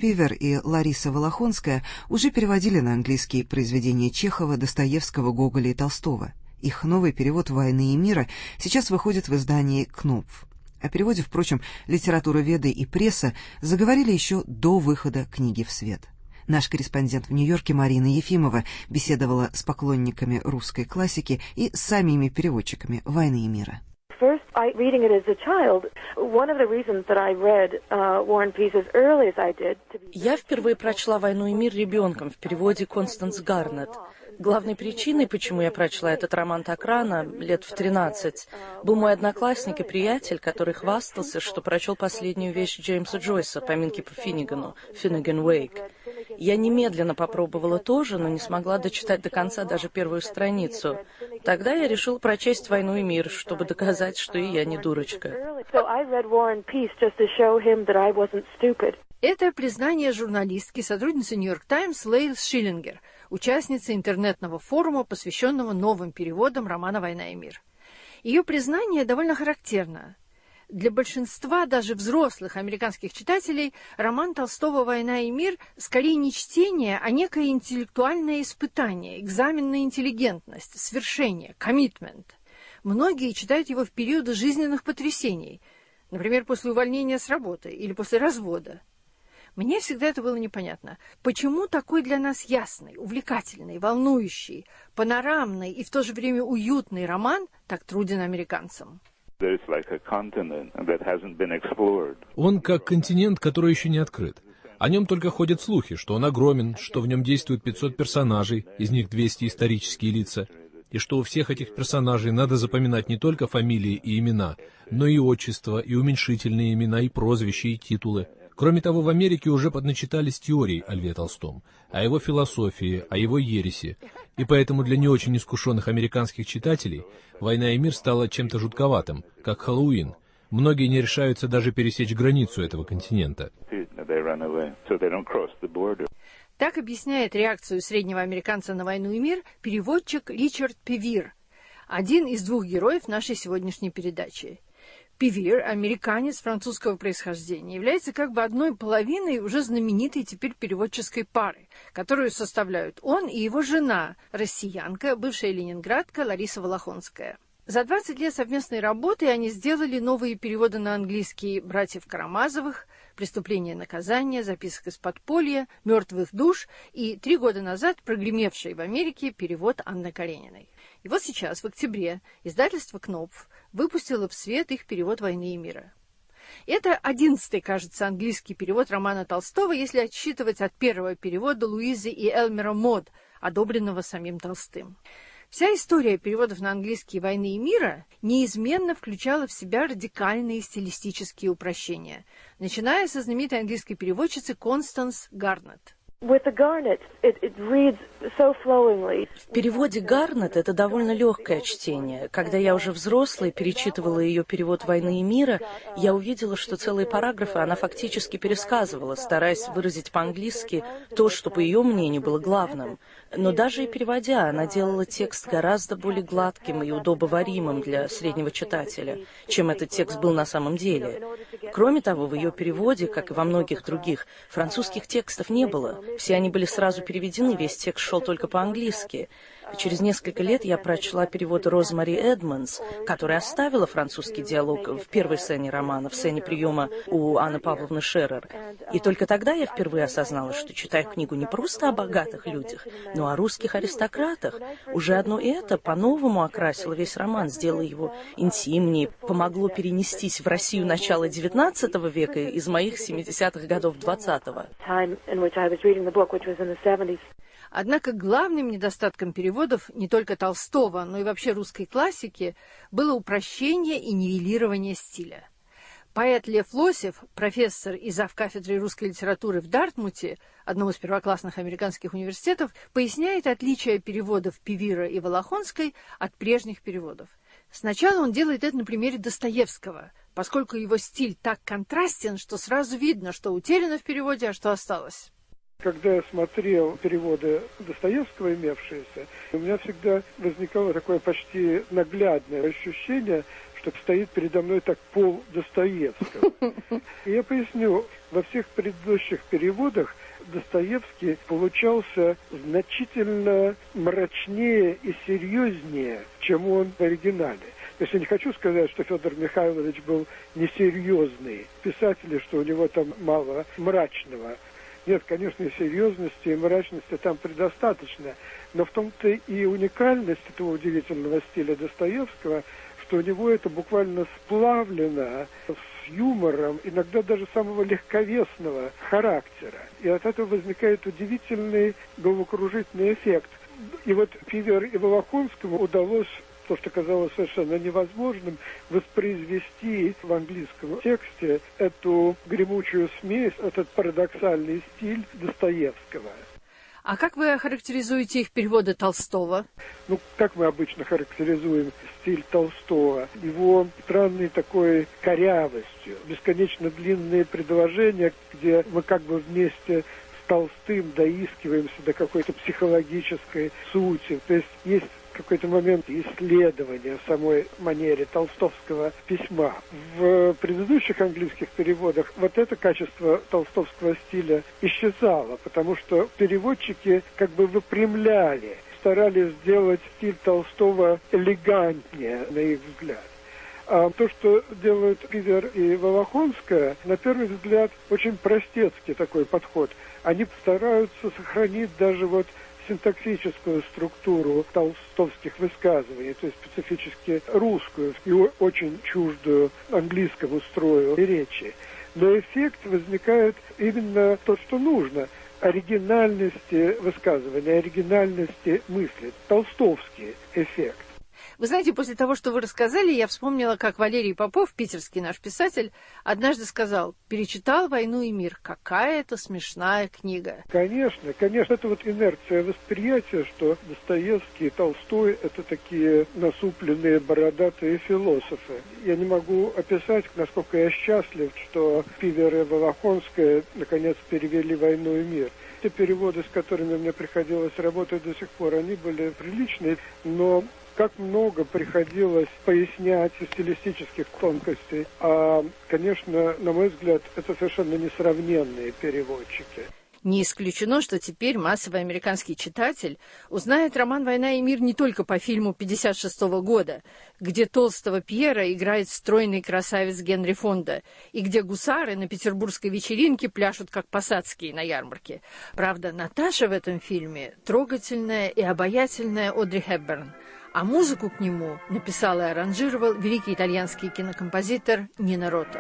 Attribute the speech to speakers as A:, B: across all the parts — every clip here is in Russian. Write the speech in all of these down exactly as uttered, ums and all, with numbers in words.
A: Пивер и Лариса Волохонская уже переводили на английский произведения Чехова, Достоевского, Гоголя и Толстого. Их новый перевод «Войны и мира» сейчас выходит в издании «Кнопф». О переводе, впрочем, литературоведы и пресса заговорили еще до выхода книги в свет. Наш корреспондент в Нью-Йорке Марина Ефимова беседовала с поклонниками русской классики и с самими переводчиками «Войны и мира».
B: First, I, reading it as a child, one of the reasons that I read uh, War and Peace as early as I did. To be...
C: Я впервые прочла «Войну и мир» ребенком в переводе Констанс Гарнетт. Главной причиной, почему я прочла этот роман так рано, лет в тринадцать, был мой одноклассник и приятель, который хвастался, что прочел последнюю вещь Джеймса Джойса «Поминки по Финнигану» «Finnegan Wake». Я немедленно попробовала тоже, но не смогла дочитать до конца даже первую страницу. Тогда я решила прочесть «Войну и мир», чтобы доказать, что и я не дурочка.
D: Это признание журналистки, сотрудницы «Нью-Йорк Таймс» Лейл Шиллингер, участницы интернетного форума, посвященного новым переводам романа «Война и мир». Ее признание довольно характерно. Для большинства даже взрослых американских читателей роман Толстого «Война и мир» скорее не чтение, а некое интеллектуальное испытание, экзамен на интеллигентность, свершение, коммитмент. Многие читают его в периоды жизненных потрясений, например, после увольнения с работы или после развода. Мне всегда это было непонятно. Почему такой для нас ясный, увлекательный, волнующий, панорамный и в то же время уютный роман так труден американцам?
E: Он как континент, который еще не открыт. О нем только ходят слухи, что он огромен, что в нем действует пятьсот персонажей, из них двести исторические лица, и что у всех этих персонажей надо запоминать не только фамилии и имена, но и отчества, и уменьшительные имена, и прозвища, и титулы. Кроме того, в Америке уже подначитались теорий о Льве Толстом, о его философии, о его ереси, и поэтому для не очень искушенных американских читателей «Война и мир» стала чем-то жутковатым, как Хэллоуин. Многие не решаются даже пересечь границу этого континента.
D: Так объясняет реакцию среднего американца на «Войну и мир» переводчик Ричард Пивир, один из двух героев нашей сегодняшней передачи. Пивир, американец французского происхождения, является как бы одной половиной уже знаменитой теперь переводческой пары, которую составляют он и его жена, россиянка, бывшая ленинградка Лариса Волохонская. За двадцать лет совместной работы они сделали новые переводы на английский «Братьев Карамазовых», «Преступление и наказание», «Записок из подполья», «Мертвых душ» и три года назад прогремевший в Америке перевод Анны Карениной. И вот сейчас, в октябре, издательство «Кнопф» выпустило в свет их перевод «Войны и мира». Это одиннадцатый, кажется, английский перевод романа Толстого, если отсчитывать от первого перевода Луизы и Элмера Мод, одобренного самим Толстым. Вся история переводов на английский «Войны и мира» неизменно включала в себя радикальные стилистические упрощения, начиная со знаменитой английской переводчицы Констанс Гарнетт.
C: В переводе Гарнетт это довольно легкое чтение. Когда я уже взрослая перечитывала ее перевод «Войны и мира», я увидела, что целые параграфы она фактически пересказывала, стараясь выразить по-английски то, что, по ее мнению, было главным. Но даже и переводя, она делала текст гораздо более гладким и удобоваримым для среднего читателя, чем этот текст был на самом деле. Кроме того, в ее переводе, как и во многих других, французских текстов не было. Все они были сразу переведены, весь текст шел только по-английски. Через несколько лет я прочла перевод Розмари Эдмонс, которая оставила французский диалог в первой сцене романа, в сцене приема у Анны Павловны Шерер. И только тогда я впервые осознала, что читаю книгу не просто о богатых людях, но о русских аристократах. Уже одно это по-новому окрасило весь роман, сделало его интимнее, помогло перенестись в Россию начала девятнадцатого века из моих семидесятых годов двадцатого.
D: Однако главным недостатком переводов не только Толстого, но и вообще русской классики было упрощение и нивелирование стиля. Поэт Лев Лосев, профессор и завкафедрой русской литературы в Дартмуте, одном из первоклассных американских университетов, поясняет отличие переводов Пивира и Волохонской от прежних переводов. Сначала он делает это на примере Достоевского, поскольку его стиль так контрастен, что сразу видно, что утеряно в переводе, а что осталось.
F: Когда я смотрел переводы Достоевского имевшиеся, у меня всегда возникало такое почти наглядное ощущение, что стоит передо мной так пол Достоевского. И я поясню, во всех предыдущих переводах Достоевский получался значительно мрачнее и серьезнее, чем он в оригинале. То есть я не хочу сказать, что Федор Михайлович был несерьезный писатель, что у него там мало мрачного. Нет, конечно, и серьезности, и мрачности там предостаточно. Но в том-то и уникальность этого удивительного стиля Достоевского, что у него это буквально сплавлено с юмором, иногда даже самого легковесного характера. И от этого возникает удивительный головокружительный эффект. И вот Пивер и Волохонскому удалось то, что казалось совершенно невозможным, воспроизвести в английском тексте эту гремучую смесь, этот парадоксальный стиль Достоевского.
D: А как вы охарактеризуете их переводы Толстого?
F: Ну, как мы обычно характеризуем стиль Толстого? Его странной такой корявостью, бесконечно длинные предложения, где мы как бы вместе с Толстым доискиваемся до какой-то психологической сути. То есть есть какой-то момент исследования в самой манере толстовского письма. В предыдущих английских переводах вот это качество толстовского стиля исчезало, потому что переводчики как бы выпрямляли, старались сделать стиль Толстого элегантнее, на их взгляд. А то, что делают Пивер и Волохонская, на первый взгляд, очень простецкий такой подход. Они стараются сохранить даже вот синтаксическую структуру толстовских высказываний, то есть специфически русскую и очень чуждую английскому строю речи. Но эффект возникает именно то, что нужно. Оригинальности высказывания, оригинальности мысли. Толстовский эффект.
D: Вы знаете, после того, что вы рассказали, я вспомнила, как Валерий Попов, питерский наш писатель, однажды сказал: перечитал «Войну и мир». Какая это смешная книга.
F: Конечно, конечно, это вот инерция восприятия, что Достоевский и Толстой — это такие насупленные, бородатые философы. Я не могу описать, насколько я счастлив, что Пивер и Волохонская наконец перевели «Войну и мир». Те переводы, с которыми мне приходилось работать до сих пор, они были приличные, но как много приходилось пояснять из стилистических тонкостей. А, конечно, на мой взгляд, это совершенно несравненные переводчики.
D: Не исключено, что теперь массовый американский читатель узнает роман «Война и мир» не только по фильму пятьдесят шестого года, где толстого Пьера играет стройный красавец Генри Фонда, и где гусары на петербургской вечеринке пляшут, как посадские на ярмарке. Правда, Наташа в этом фильме трогательная и обаятельная Одри Хепберн, а музыку к нему написал и аранжировал великий итальянский кинокомпозитор Нино Рота.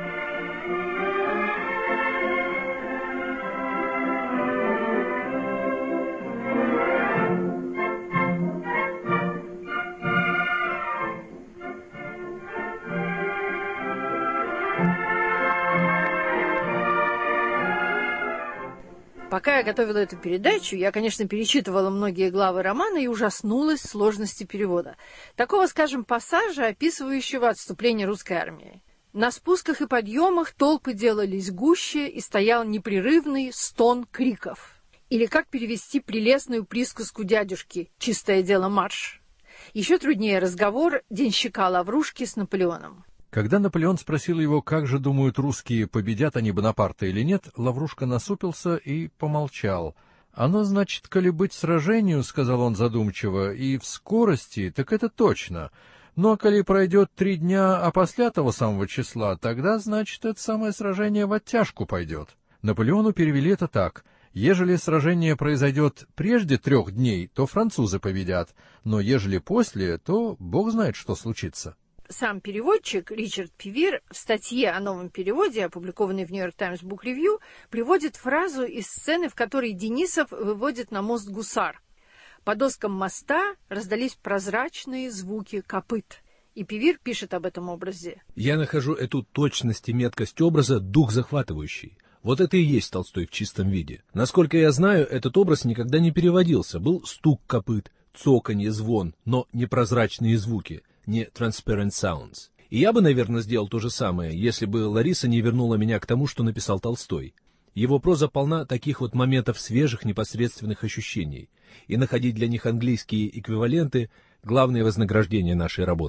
D: Пока я готовила эту передачу, я, конечно, перечитывала многие главы романа и ужаснулась сложности перевода. Такого, скажем, пассажа, описывающего отступление русской армии. На спусках и подъемах толпы делались гуще, и стоял непрерывный стон криков. Или как перевести прелестную присказку дядюшки «Чистое дело марш». Еще труднее разговор денщика Лаврушки с Наполеоном.
E: Когда Наполеон спросил его, как же думают русские, победят они Бонапарта или нет, Лаврушка насупился и помолчал. «Оно, значит, коли быть сражению, — сказал он задумчиво, — и в скорости, так это точно. Ну, а коли пройдет три дня, а после того самого числа, тогда, значит, это самое сражение в оттяжку пойдет». Наполеону перевели это так: ежели сражение произойдет прежде трех дней, то французы победят, но ежели после, то бог знает, что случится.
D: Сам переводчик Ричард Пивир в статье о новом переводе, опубликованной в Нью-Йорк Таймс Бук Ревью, приводит фразу из сцены, в которой Денисов выводит на мост гусар. По доскам моста раздались прозрачные звуки копыт. И Пивир пишет об этом образе.
E: «Я нахожу эту точность и меткость образа дух захватывающий. Вот это и есть Толстой в чистом виде. Насколько я знаю, этот образ никогда не переводился. Был стук копыт, цоканье, звон, но не прозрачные звуки, не transparent sounds. И я бы, наверное, сделал то же самое, если бы Лариса не вернула меня к тому, что написал Толстой. Его проза полна таких вот моментов свежих непосредственных ощущений, и находить для них английские эквиваленты — главное вознаграждение нашей работы».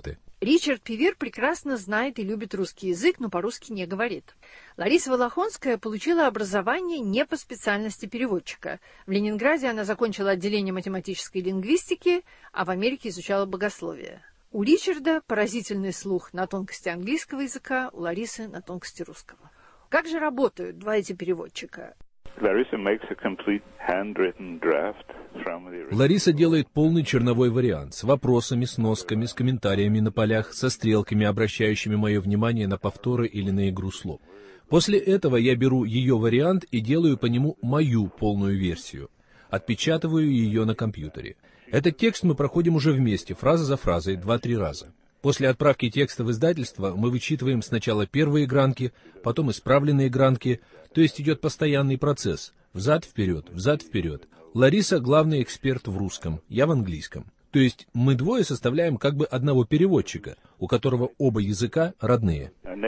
D: Ричард Пивир прекрасно знает и любит русский язык, но по-русски не говорит. Лариса Волохонская получила образование не по специальности переводчика. В Ленинграде она закончила отделение математической лингвистики, а в Америке изучала богословие. У Ричарда поразительный слух на тонкости английского языка, у Ларисы на тонкости русского. Как же работают два эти переводчика?
E: Лариса делает полный черновой вариант с вопросами, сносками, с комментариями на полях, со стрелками, обращающими мое внимание на повторы или на игру слов. После этого я беру ее вариант и делаю по нему мою полную версию. Отпечатываю ее на компьютере. Этот текст мы проходим уже вместе, фраза за фразой, два-три раза. После отправки текста в издательство мы вычитываем сначала первые гранки, потом исправленные гранки, то есть идет постоянный процесс. Взад-вперед, взад-вперед. Лариса — главный эксперт в русском, я в английском. То есть мы двое составляем как бы одного переводчика, у которого оба языка родные.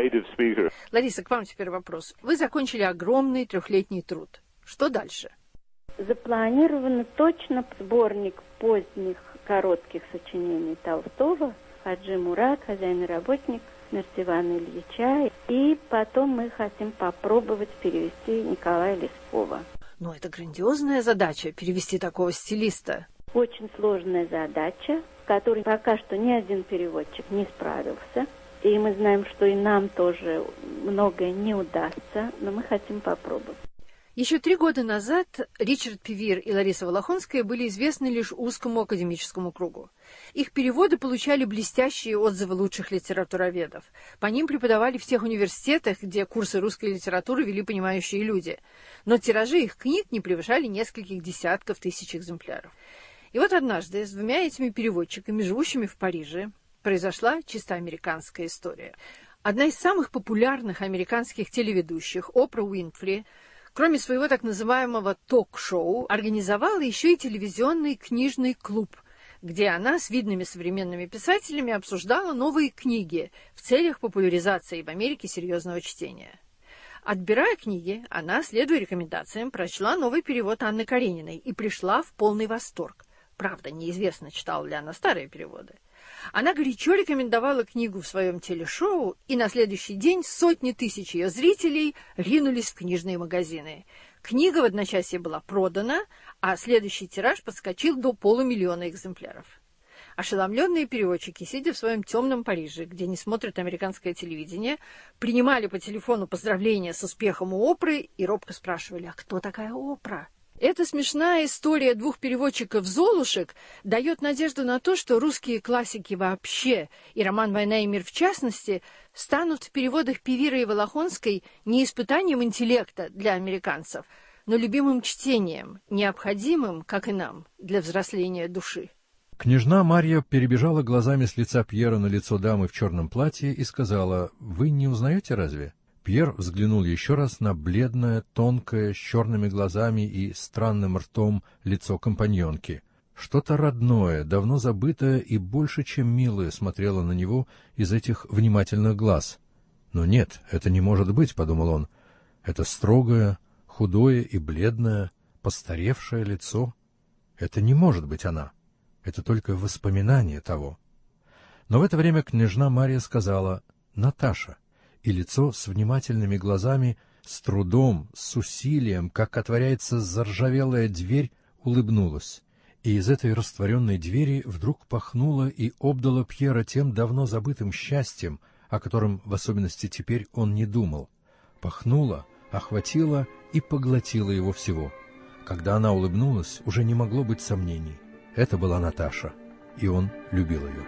D: Лариса, к вам теперь вопрос. Вы закончили огромный трехлетний труд. Что дальше?
G: Запланировано точно сборник поздних коротких сочинений Толстого, Хаджи Мурат, «Хозяин и работник», смерть Ивана Ильича. И потом мы хотим попробовать перевести Николая Лескова.
D: Ну, это грандиозная задача, перевести такого стилиста.
G: Очень сложная задача, с которой пока что ни один переводчик не справился. И мы знаем, что и нам тоже многое не удастся, но мы хотим попробовать.
D: Еще три года назад Ричард Пивир и Лариса Волохонская были известны лишь узкому академическому кругу. Их переводы получали блестящие отзывы лучших литературоведов. По ним преподавали в тех университетах, где курсы русской литературы вели понимающие люди. Но тиражи их книг не превышали нескольких десятков тысяч экземпляров. И вот однажды с двумя этими переводчиками, живущими в Париже, произошла чисто американская история. Одна из самых популярных американских телеведущих, Опра Уинфри, кроме своего так называемого ток-шоу, организовала еще и телевизионный книжный клуб, где она с видными современными писателями обсуждала новые книги в целях популяризации в Америке серьезного чтения. Отбирая книги, она, следуя рекомендациям, прочла новый перевод Анны Карениной и пришла в полный восторг. Правда, неизвестно, читала ли она старые переводы. Она горячо рекомендовала книгу в своем телешоу, и на следующий день сотни тысяч ее зрителей ринулись в книжные магазины. Книга в одночасье была продана, а следующий тираж подскочил до полумиллиона экземпляров. Ошеломленные переводчики, сидя в своем темном Париже, где не смотрят американское телевидение, принимали по телефону поздравления с успехом у Опры и робко спрашивали: «А кто такая Опра?» Эта смешная история двух переводчиков-золушек дает надежду на то, что русские классики вообще, и роман «Война и мир» в частности, станут в переводах Пивира и Волохонской не испытанием интеллекта для американцев, но любимым чтением, необходимым, как и нам, для взросления души.
H: Княжна Марья перебежала глазами с лица Пьера на лицо дамы в черном платье и сказала: «Вы не узнаете разве?» Пьер взглянул еще раз на бледное, тонкое, с черными глазами и странным ртом лицо компаньонки. Что-то родное, давно забытое и больше, чем милое, смотрело на него из этих внимательных глаз. «Но нет, это не может быть», — подумал он. «Это строгое, худое и бледное, постаревшее лицо. Это не может быть она. Это только воспоминание того». Но в это время княжна Марья сказала: «Наташа». И лицо с внимательными глазами, с трудом, с усилием, как отворяется заржавелая дверь, улыбнулось. И из этой растворенной двери вдруг пахнуло и обдало Пьера тем давно забытым счастьем, о котором в особенности теперь он не думал. Пахнуло, охватило и поглотило его всего. Когда она улыбнулась, уже не могло быть сомнений. Это была Наташа, и он любил ее.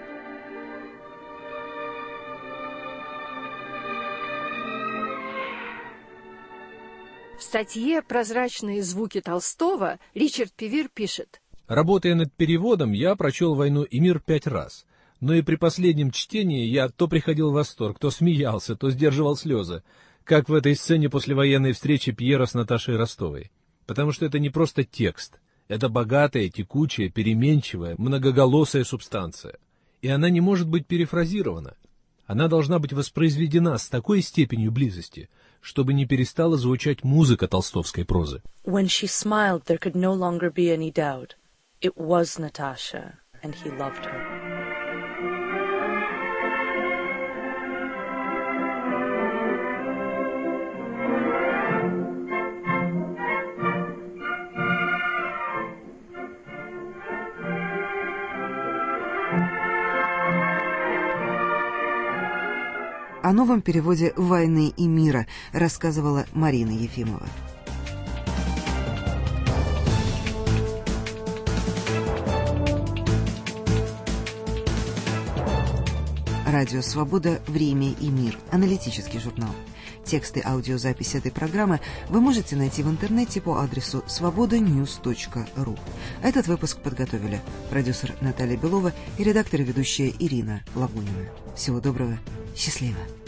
D: В статье «Прозрачные звуки Толстого» Ричард Пивир пишет:
E: «Работая над переводом, я прочел «Войну и мир» пять раз. Но и при последнем чтении я то приходил в восторг, то смеялся, то сдерживал слезы, как в этой сцене послевоенной встречи Пьера с Наташей Ростовой. Потому что это не просто текст, это богатая, текучая, переменчивая, многоголосая субстанция. И она не может быть перефразирована. Она должна быть воспроизведена с такой степенью близости, чтобы не перестала звучать музыка толстовской прозы.
C: When she smiled, there could no longer be any doubt. It was Natasha, and he loved her.
A: о новом переводе «Войны и мира», рассказывала Марина Ефимова. Радио «Свобода. Время и мир». Аналитический журнал. Тексты аудиозаписи этой программы вы можете найти в интернете по адресу свобода ньюс точка ру. Этот выпуск подготовили продюсер Наталья Белова и редактор и ведущая Ирина Лабунина. Всего доброго. Счастливо.